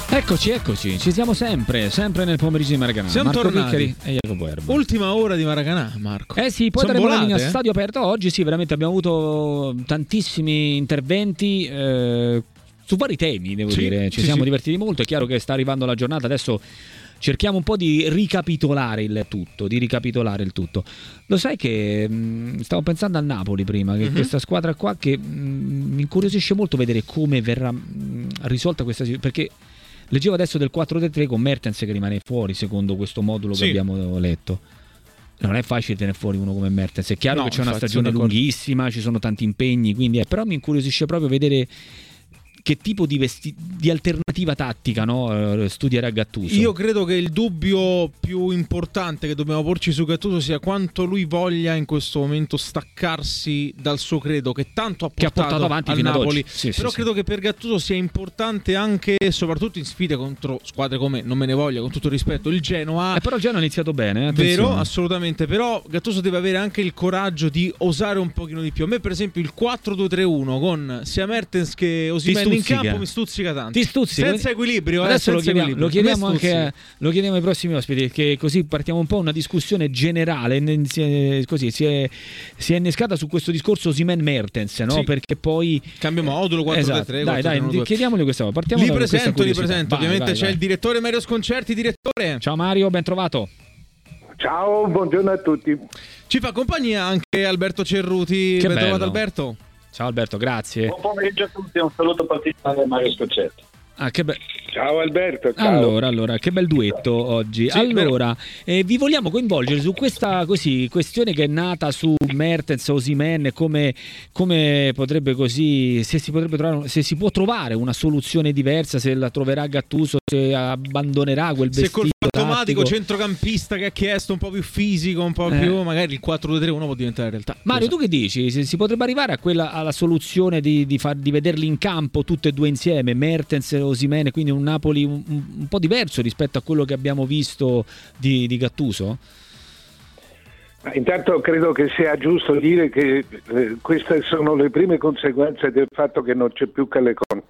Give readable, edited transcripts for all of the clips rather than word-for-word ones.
Eccoci, ci siamo sempre nel pomeriggio di Maracanã. Siamo Marco tornati. Biccari e Jacopo Erba. Ultima ora di Maracanã, Marco. Sì, poi daremo la linea a stadio aperto. Oggi sì, veramente abbiamo avuto tantissimi interventi su vari temi, devo dire. Ci siamo divertiti molto. È chiaro che sta arrivando la giornata, adesso cerchiamo un po' di ricapitolare il tutto. Lo sai che stavo pensando al Napoli prima, che questa squadra qua che mi incuriosisce molto vedere come verrà risolta questa situazione, perché leggevo adesso del 4-3 con Mertens che rimane fuori secondo questo modulo che abbiamo letto. Non è facile tenere fuori uno come Mertens, è chiaro che c'è una stagione lunghissima, ci sono tanti impegni, quindi però mi incuriosisce proprio vedere che tipo di alternativa tattica studierà Gattuso. Io credo che il dubbio più importante che dobbiamo porci su Gattuso sia quanto lui voglia in questo momento staccarsi dal suo credo che tanto ha portato avanti al fino Napoli. Però credo che per Gattuso sia importante anche e soprattutto in sfide contro squadre come, non me ne voglia, con tutto il rispetto, il Genoa. Però il Genoa ha iniziato bene, attenzione. Vero, assolutamente. Però Gattuso deve avere anche il coraggio di osare un pochino di più. A me per esempio il 4-2-3-1 con sia Mertens che Osimhen in campo mi stuzzica tanto. Senza equilibrio. Adesso lo chiediamo anche ai prossimi ospiti, che così partiamo un po' una discussione generale. Così si è innescata su questo discorso Osimhen-Mertens, no? Perché poi cambia modulo 4-3-3. Esatto. Dai, chiediamoli questa cosa. Partiamo li presento. Ovviamente c'è il direttore Mario Sconcerti. Direttore. Ciao Mario, ben trovato. Ciao, buongiorno a tutti. Ci fa compagnia anche Alberto Cerruti. Ben trovato Alberto. Ciao Alberto, grazie. Buon pomeriggio a tutti, un saluto particolare a Mario Sconcerti. Ciao Alberto, ciao. Allora, che bel duetto oggi. Vi vogliamo coinvolgere su questa questione che è nata su Mertens, Osimhen, come potrebbe così, se si può trovare una soluzione diversa, se la troverà Gattuso, se abbandonerà quel vestito. Se col automatico centrocampista che ha chiesto un po' più fisico, un po' più magari il 4-2-3-1 può diventare realtà. Mario, tu che dici? Si potrebbe arrivare alla soluzione di vederli in campo tutti e due insieme, Mertens e Osimhen, quindi un Napoli un po' diverso rispetto a quello che abbiamo visto di Gattuso? Intanto credo che sia giusto dire che queste sono le prime conseguenze del fatto che non c'è più Callecon.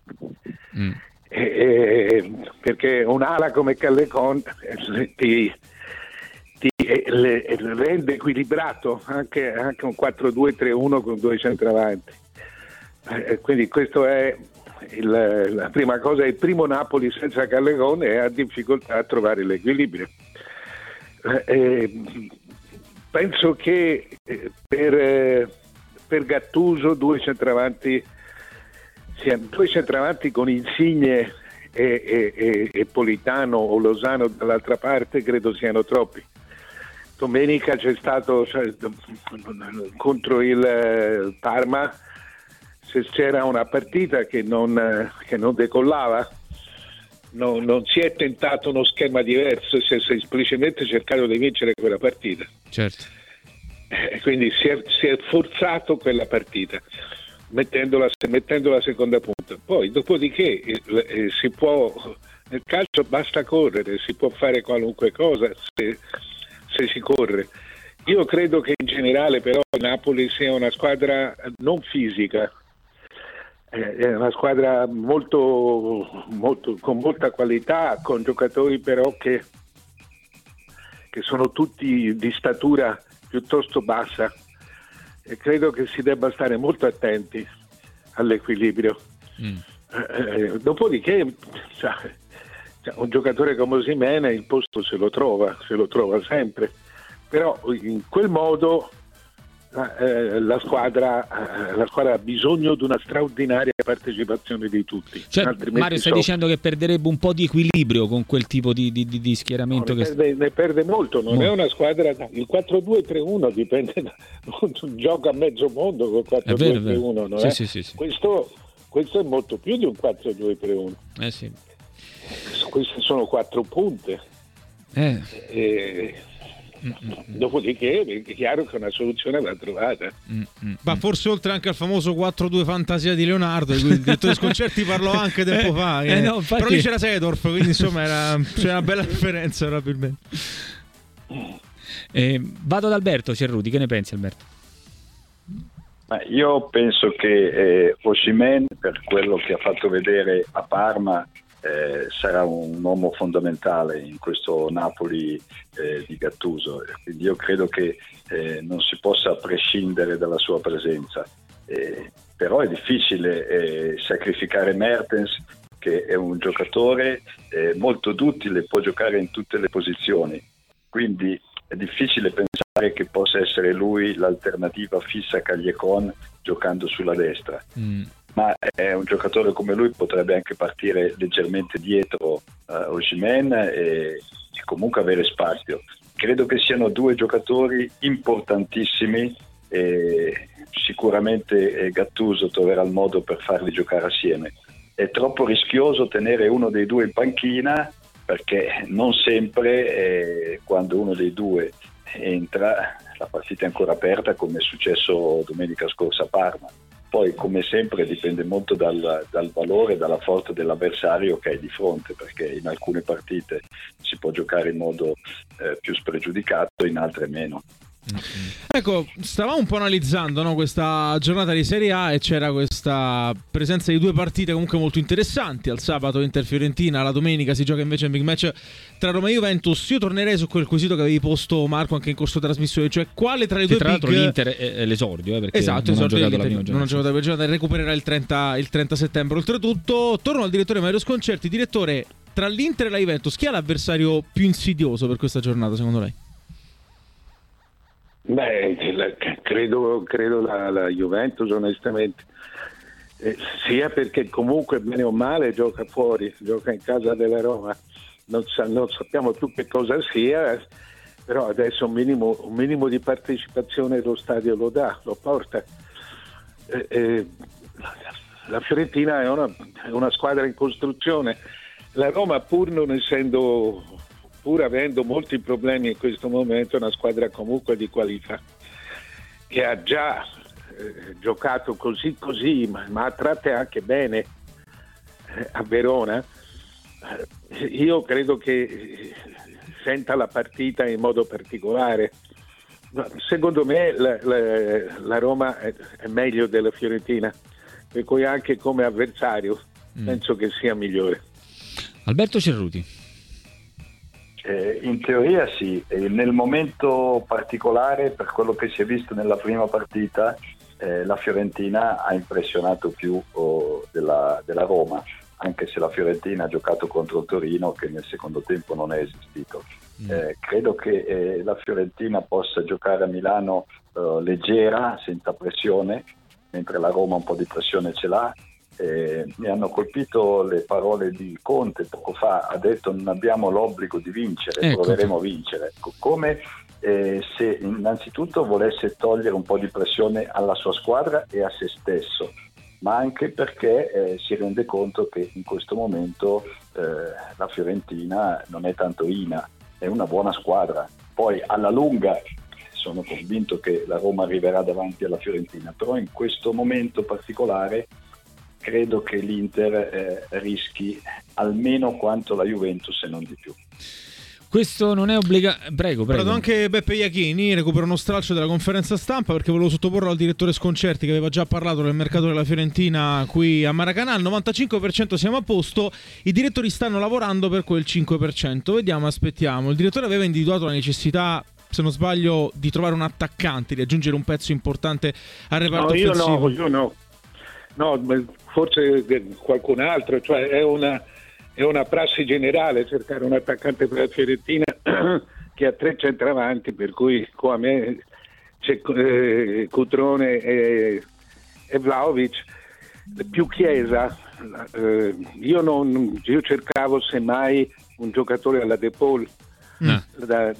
Perché un'ala come Callecon ti rende equilibrato anche un 4-2-3-1 con due centravanti. Quindi questo è la prima cosa. Il primo Napoli senza Callecon ha difficoltà a trovare l'equilibrio. Penso che per Gattuso due centravanti con Insigne e Politano o Lozano dall'altra parte credo siano troppi. Domenica c'è stato contro il Parma, se c'era una partita che non decollava, non si è tentato uno schema diverso, si è semplicemente cercato di vincere quella partita. Certo. Quindi si è forzato quella partita mettendo la seconda punta. Poi dopodiché si può, nel calcio basta correre, si può fare qualunque cosa se si corre. Io credo che in generale però il Napoli sia una squadra non fisica, è una squadra molto, con molta qualità, con giocatori però che sono tutti di statura piuttosto bassa, e credo che si debba stare molto attenti all'equilibrio. Dopodiché un giocatore come Osimhen il posto se lo trova sempre, però in quel modo la squadra ha bisogno di una straordinaria partecipazione di tutti. Mario, stai dicendo che perderebbe un po' di equilibrio con quel tipo di schieramento? Ne perde molto, non è una squadra. Il 4-2-3-1 dipende un gioco a mezzo mondo col 4-2-3-1, no? Sì. Questo è molto più di un 4-2-3-1. Sì. Queste sono 4 punte. Dopodiché è chiaro che una soluzione va trovata. Ma forse oltre anche al famoso 4-2 fantasia di Leonardo, il direttore Sconcerti parlò anche tempo fa, però lì c'era Seedorf, quindi insomma c'era una bella differenza probabilmente. Vado ad Alberto Cerruti, che ne pensi Alberto? Io penso che Osimhen, per quello che ha fatto vedere a Parma, sarà un uomo fondamentale in questo Napoli di Gattuso, quindi io credo che non si possa prescindere dalla sua presenza, però è difficile sacrificare Mertens, che è un giocatore molto duttile, può giocare in tutte le posizioni, quindi è difficile pensare che possa essere lui l'alternativa fissa a Callecon giocando sulla destra. Ma è un giocatore come lui, potrebbe anche partire leggermente dietro Osimhen e comunque avere spazio. Credo che siano due giocatori importantissimi e sicuramente Gattuso troverà il modo per farli giocare assieme. È troppo rischioso tenere uno dei due in panchina, perché non sempre quando uno dei due entra la partita è ancora aperta, come è successo domenica scorsa a Parma. Poi, come sempre, dipende molto dal valore e dalla forza dell'avversario che hai di fronte, perché in alcune partite si può giocare in modo più spregiudicato, in altre meno. Ecco, stavamo un po' analizzando, no, questa giornata di Serie A e c'era questa presenza di due partite comunque molto interessanti. Al sabato Inter-Fiorentina, la domenica si gioca invece un big match tra Roma e Juventus. Io tornerei su quel quesito che avevi posto, Marco, anche in corso trasmissione, cioè quale tra le due tra l'altro big... l'Inter è l'esordio, perché esatto, non ha giocato la prima giornata. Non ha giocato la prima giornata, recupererà il 30 settembre. Oltretutto, torno al direttore Mario Sconcerti. Direttore, tra l'Inter e la Juventus, chi è l'avversario più insidioso per questa giornata, secondo lei? Beh, credo la Juventus, onestamente, sia perché comunque bene o male gioca fuori, gioca in casa della Roma, non sappiamo più che cosa sia, però adesso un minimo di partecipazione lo stadio lo porta. La Fiorentina è una squadra in costruzione, la Roma pur avendo molti problemi in questo momento, è una squadra comunque di qualità, che ha già giocato così, ma a tratte anche bene a Verona. Io credo che senta la partita in modo particolare. Secondo me la Roma è meglio della Fiorentina, per cui anche come avversario penso che sia migliore. Alberto Cerruti. In teoria sì, nel momento particolare, per quello che si è visto nella prima partita, la Fiorentina ha impressionato più della Roma, anche se la Fiorentina ha giocato contro il Torino, che nel secondo tempo non è esistito. Credo che la Fiorentina possa giocare a Milano leggera, senza pressione, mentre la Roma un po' di pressione ce l'ha. Mi hanno colpito le parole di Conte poco fa, ha detto non abbiamo l'obbligo di vincere, proveremo a vincere, come se innanzitutto volesse togliere un po' di pressione alla sua squadra e a se stesso, ma anche perché si rende conto che in questo momento la Fiorentina non è tanto è una buona squadra. Poi alla lunga sono convinto che la Roma arriverà davanti alla Fiorentina, però in questo momento particolare credo che l'Inter rischi almeno quanto la Juventus, se non di più. Questo non è prego. Però anche Beppe Iachini recupera uno stralcio della conferenza stampa, perché volevo sottoporlo al direttore Sconcerti, che aveva già parlato del mercato della Fiorentina qui a Maracanã. Al 95% siamo a posto, i direttori stanno lavorando per quel 5%. Vediamo, aspettiamo. Il direttore aveva individuato la necessità, se non sbaglio, di trovare un attaccante, di aggiungere un pezzo importante al reparto offensivo. Io no, forse qualcun altro, cioè è una prassi generale cercare un attaccante per la Fiorentina che ha 3 centravanti, per cui come a me c'è Cutrone e Vlahovic, più Chiesa. Io cercavo semmai un giocatore alla De Paul da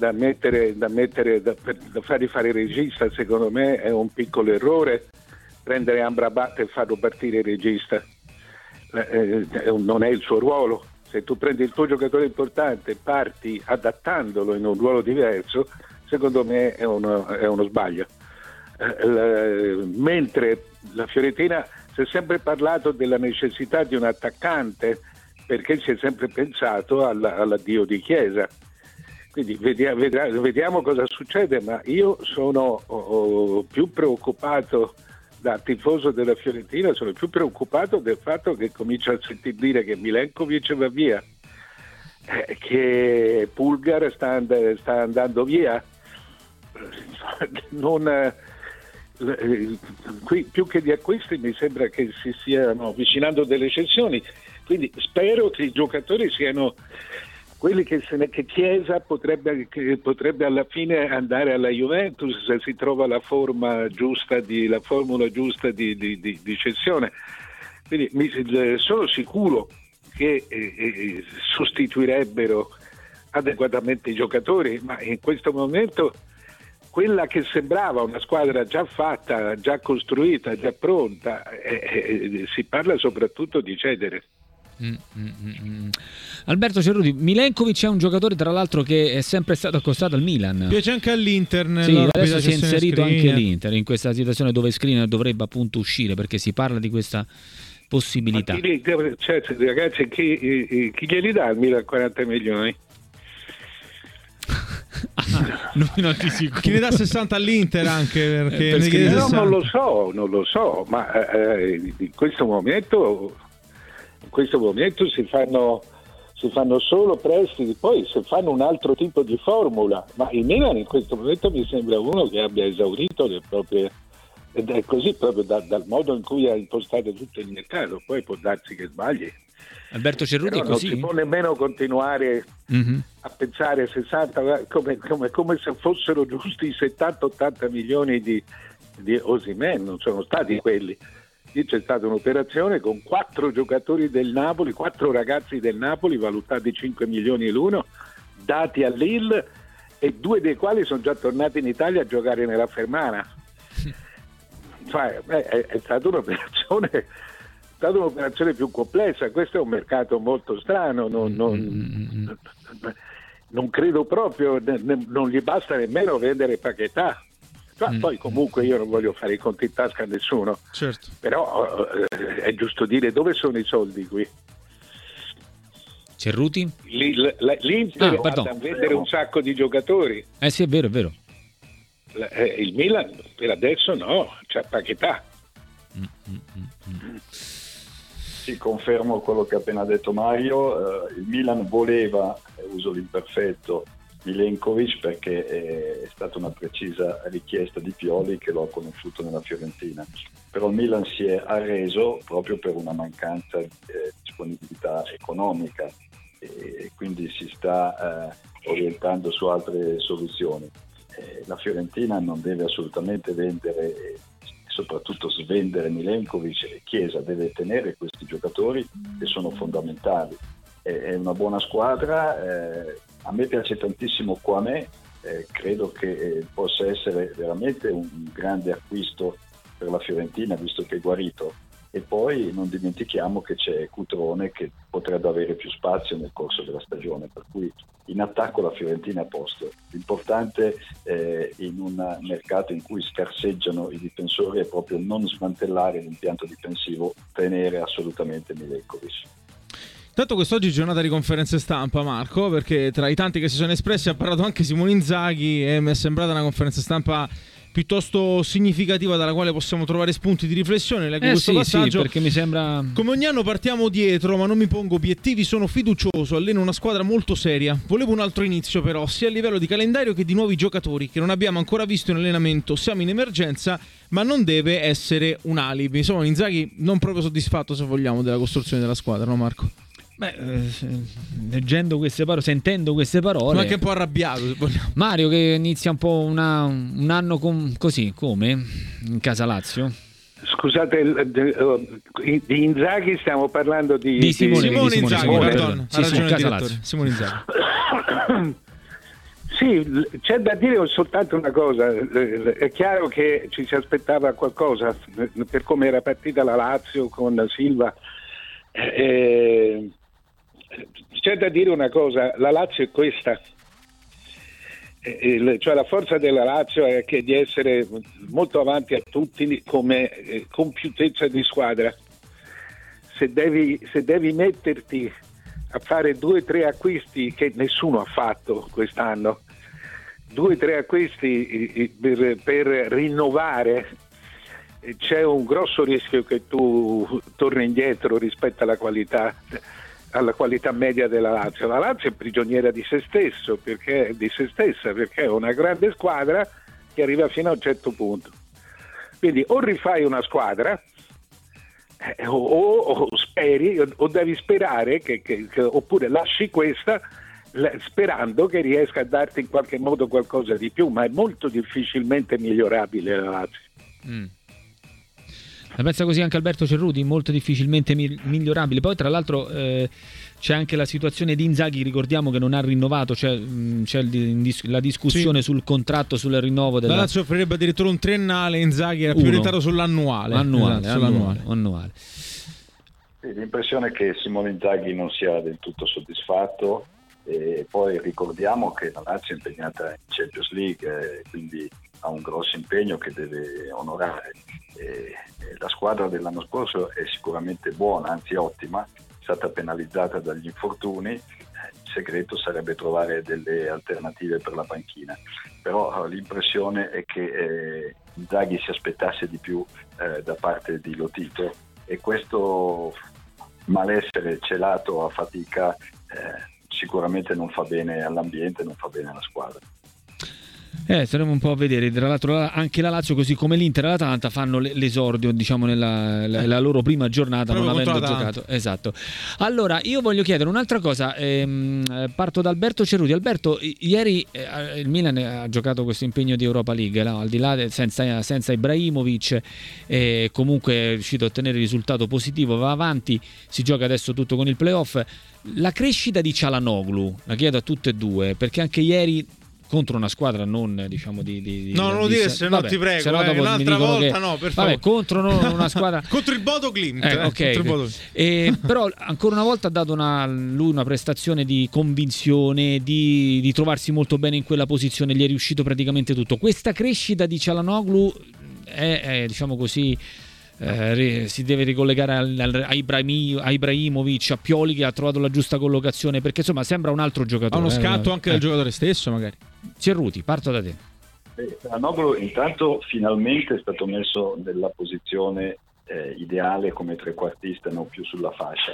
fargli fare regista. Secondo me è un piccolo errore prendere Amrabat e farlo partire regista, non è il suo ruolo. Se tu prendi il tuo giocatore importante e parti adattandolo in un ruolo diverso, secondo me è uno sbaglio. Mentre la Fiorentina si è sempre parlato della necessità di un attaccante, perché si è sempre pensato all'addio di Chiesa. Quindi vediamo cosa succede, ma io sono più preoccupato da tifoso della Fiorentina sono più preoccupato del fatto che comincio a sentir dire che Milenkovic va via, che Pulgar sta andando via. Qui più che di acquisti mi sembra che si stiano avvicinando delle cessioni, quindi spero che i giocatori siano quelli che Chiesa potrebbe alla fine andare alla Juventus se si trova la formula giusta di cessione. Quindi sono sicuro che sostituirebbero adeguatamente i giocatori, ma in questo momento quella che sembrava una squadra già fatta, già costruita, già pronta, si parla soprattutto di cedere. Alberto Cerruti, Milenkovic è un giocatore tra l'altro che è sempre stato accostato al Milan, piace anche all'Inter, adesso si è inserito anche l'Inter in questa situazione dove Skriniar dovrebbe appunto uscire, perché si parla di questa possibilità. Ragazzi, chi glieli dà al Milan 40 milioni? Non ti sicuro. Chi ne dà 60 all'Inter anche perché non lo so, ma in questo momento si fanno solo prestiti, poi se fanno un altro tipo di formula, ma il Milan in questo momento mi sembra uno che abbia esaurito le proprie, ed è così proprio dal modo in cui ha impostato tutto il mercato. Poi può darsi che sbagli. Alberto Cerruti, è così? Non si può nemmeno continuare a pensare 60 come se fossero giusti i 70-80 milioni di Osimhen. Non sono stati quelli. Lì c'è stata un'operazione con 4 giocatori del Napoli, 4 ragazzi del Napoli valutati 5 milioni l'uno, dati a Lille, e 2 dei quali sono già tornati in Italia a giocare nella Fermana. È stata un'operazione più complessa. Questo è un mercato molto strano, non credo proprio, non gli basta nemmeno vendere Paquetá. Poi comunque io non voglio fare i conti in tasca a nessuno, certo. Però è giusto dire dove sono i soldi qui. Cerruti? L'Inter va a vendere un sacco di giocatori. Sì, è vero. Il Milan per adesso no, c'è Paquetá. Sì, confermo quello che ha appena detto Mario. Il Milan voleva, uso l'imperfetto, Milenkovic perché è stata una precisa richiesta di Pioli, che l'ho conosciuto nella Fiorentina, però il Milan si è arreso proprio per una mancanza di disponibilità economica e quindi si sta orientando su altre soluzioni. La Fiorentina non deve assolutamente vendere, soprattutto svendere Milenkovic, e Chiesa deve tenere questi giocatori che sono fondamentali. È una buona squadra, a me piace tantissimo Kouamé, credo che possa essere veramente un grande acquisto per la Fiorentina visto che è guarito, e poi non dimentichiamo che c'è Cutrone che potrebbe avere più spazio nel corso della stagione, per cui in attacco la Fiorentina è a posto. L'importante in un mercato in cui scarseggiano i difensori è proprio non smantellare l'impianto difensivo, tenere assolutamente Milenkovic. Tanto quest'oggi è giornata di conferenze stampa, Marco, perché tra i tanti che si sono espressi ha parlato anche Simone Inzaghi e mi è sembrata una conferenza stampa piuttosto significativa dalla quale possiamo trovare spunti di riflessione. Leggo questo passaggio. Sì, perché mi sembra... Come ogni anno partiamo dietro, ma non mi pongo obiettivi, sono fiducioso, alleno una squadra molto seria. Volevo un altro inizio però, sia a livello di calendario che di nuovi giocatori che non abbiamo ancora visto in allenamento. Siamo in emergenza, ma non deve essere un alibi. Insomma, Inzaghi non proprio soddisfatto, se vogliamo, della costruzione della squadra, no Marco? Leggendo queste parole, sentendo queste parole, ma anche un po' arrabbiato, se vogliamo. Mario, che inizia un po' un anno così come in casa Lazio. Scusate, di Inzaghi stiamo parlando di Simone Inzaghi, pardon, sì, ha ragione il casa direttore. Lazio. Simone Inzaghi. Sì, c'è da dire soltanto una cosa. È chiaro che ci si aspettava qualcosa per come era partita la Lazio con Silva. C'è da dire una cosa, la Lazio è questa, cioè la forza della Lazio è che di essere molto avanti a tutti come compiutezza di squadra. Se devi metterti a fare 2 o 3 acquisti che nessuno ha fatto quest'anno, 2 o 3 acquisti per rinnovare c'è un grosso rischio che tu torni indietro rispetto alla qualità media della Lazio. La Lazio è prigioniera di se stessa perché è una grande squadra che arriva fino a un certo punto. Quindi o rifai una squadra o speri o devi sperare che oppure lasci questa sperando che riesca a darti in qualche modo qualcosa di più, ma è molto difficilmente migliorabile la Lazio. La pensa così anche Alberto Cerruti, molto difficilmente migliorabile. Poi tra l'altro c'è anche la situazione di Inzaghi, ricordiamo che non ha rinnovato, c'è la discussione sul contratto, sul rinnovo della... La Lazio offrirebbe addirittura un triennale, Inzaghi era più orientato sull'annuale. Annuale. Sì, l'impressione è che Simone Inzaghi non sia del tutto soddisfatto, e poi ricordiamo che la Lazio è impegnata in Champions League, quindi ha un grosso impegno che deve onorare. La squadra dell'anno scorso è sicuramente buona, anzi ottima, è stata penalizzata dagli infortuni. Il segreto sarebbe trovare delle alternative per la panchina, però l'impressione è che Inzaghi si aspettasse di più da parte di Lotito, e questo malessere celato a fatica sicuramente non fa bene all'ambiente, non fa bene alla squadra. Staremo un po' a vedere. Tra l'altro anche la Lazio, così come l'Inter e l'Atalanta, fanno l'esordio, diciamo, nella loro prima giornata, proprio non avendo giocato. Esatto. Allora, io voglio chiedere un'altra cosa. Parto da Alberto Cerruti. Alberto, ieri il Milan ha giocato questo impegno di Europa League, no? Al di là senza Ibrahimovic, comunque è riuscito a ottenere il risultato positivo, va avanti, si gioca adesso tutto con il playoff. La crescita di Çalhanoğlu, la chiedo a tutte e due, perché anche ieri contro una squadra non, diciamo, di no, non lo dire, se no ti prego, se no dopo un'altra volta che, no, per favore. Contro una squadra contro il Bodo Glimt, okay. Però ancora una volta ha dato lui una prestazione di convinzione, di trovarsi molto bene in quella posizione, gli è riuscito praticamente tutto. Questa crescita di Çalhanoğlu è diciamo così, si deve ricollegare a Ibrahimovic, a Pioli, che ha trovato la giusta collocazione, perché insomma sembra un altro giocatore. Ha uno scatto anche del giocatore stesso, magari. Cerruti, parto da te. Çalhanoğlu intanto finalmente è stato messo nella posizione ideale come trequartista, non più sulla fascia.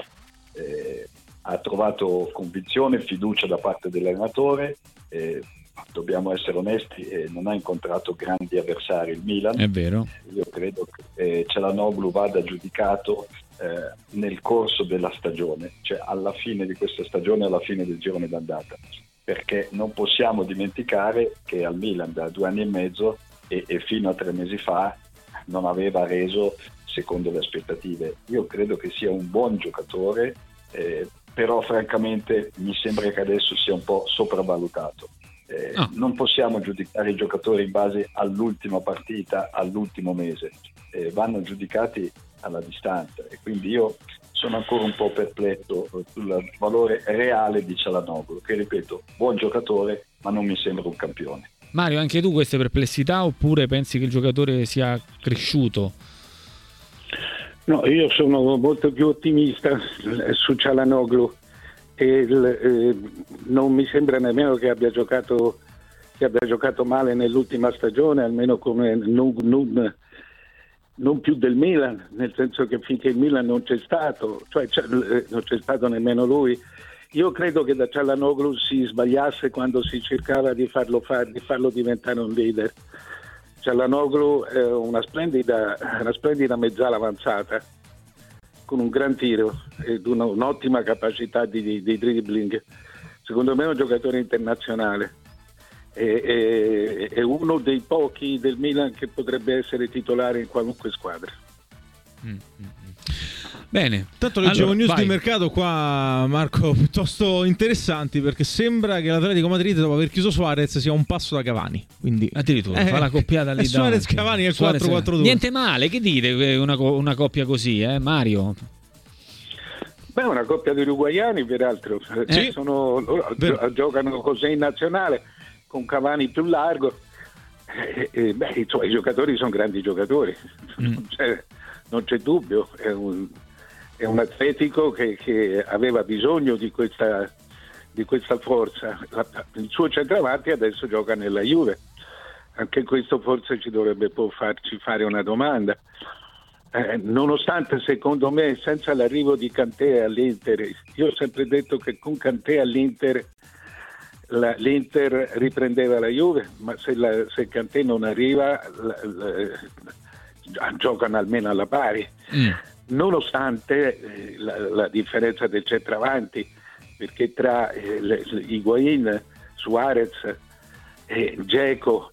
Ha trovato convinzione, fiducia da parte dell'allenatore. Dobbiamo essere onesti, non ha incontrato grandi avversari il Milan. È vero. Io credo che Çalhanoğlu vada giudicato nel corso della stagione, cioè alla fine di questa stagione, alla fine del girone d'andata, perché non possiamo dimenticare che al Milan da 2 anni e mezzo e fino a 3 mesi fa non aveva reso secondo le aspettative. Io credo che sia un buon giocatore, però francamente mi sembra che adesso sia un po' sopravvalutato. Non possiamo giudicare i giocatori in base all'ultima partita, all'ultimo mese, vanno giudicati alla distanza, e quindi io sono ancora un po' perplesso sul valore reale di Çalhanoğlu, che ripeto, buon giocatore, ma non mi sembra un campione. Mario, anche tu queste perplessità, oppure pensi che il giocatore sia cresciuto? No, io sono molto più ottimista su Çalhanoğlu. Non mi sembra nemmeno che abbia giocato male nell'ultima stagione, almeno come non più del Milan, nel senso che finché il Milan non c'è stato, non c'è stato nemmeno lui. Io credo che da Çalhanoğlu si sbagliasse quando si cercava di farlo diventare un leader. Çalhanoğlu è una splendida mezzala avanzata, con un gran tiro ed un'ottima capacità di dribbling. Secondo me è un giocatore internazionale, è uno dei pochi del Milan che potrebbe essere titolare in qualunque squadra. Bene, tanto leggevo news di mercato qua, Marco, piuttosto interessanti, perché sembra che l'Atletico Madrid, dopo aver chiuso Suarez, sia un passo da Cavani, quindi addirittura fa la coppiata lì Suarez Cavani è il 4-4-2. Niente male, che dite una coppia così, Mario? Beh, una coppia di uruguaiani, peraltro, sì. Giocano così in nazionale, con Cavani più largo. I giocatori sono grandi giocatori, non c'è dubbio. È un atletico che aveva bisogno di questa forza. Il suo centravanti adesso gioca nella Juve, Anche questo forse ci dovrebbe farci fare una domanda. Nonostante, secondo me, senza l'arrivo di Kanté all'Inter, io ho sempre detto che con Kanté all'Inter l'Inter riprendeva la Juve, ma se Kanté non arriva giocano almeno alla pari, nonostante la differenza del centravanti, perché tra Higuaín, Suarez e Dzeko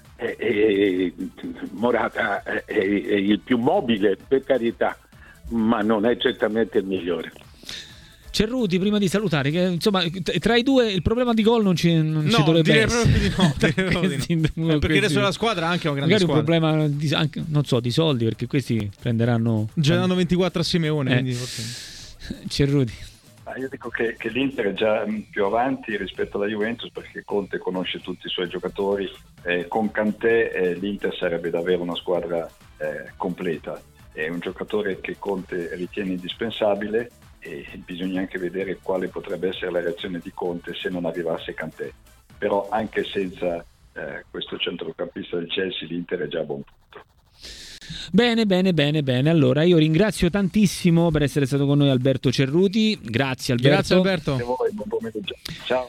Morata è il più mobile, per carità, ma non è certamente il migliore. Cerruti, prima di salutare, che insomma tra i due il problema di gol non ci dovrebbe essere. Perché adesso la squadra ha anche una grande magari squadra. Un problema anche, non so, di soldi, perché questi prenderanno già danno 24 a Simeone, quindi forse. Cerruti. Io dico che l'Inter è già più avanti rispetto alla Juventus, perché Conte conosce tutti i suoi giocatori. Con Kanté l'Inter sarebbe davvero una squadra completa. È un giocatore che Conte ritiene indispensabile, e bisogna anche vedere quale potrebbe essere la reazione di Conte se non arrivasse Kanté. Però anche senza questo centrocampista del Chelsea l'Inter è già a buon punto. Bene. Allora io ringrazio tantissimo per essere stato con noi Alberto Cerruti. Grazie Alberto. Grazie Alberto. Grazie a voi, buon pomeriggio. Ciao.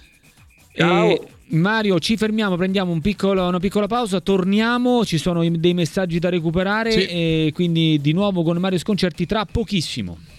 Mario, ci fermiamo, prendiamo una piccola pausa, torniamo, ci sono dei messaggi da recuperare, e quindi di nuovo con Mario Sconcerti tra pochissimo.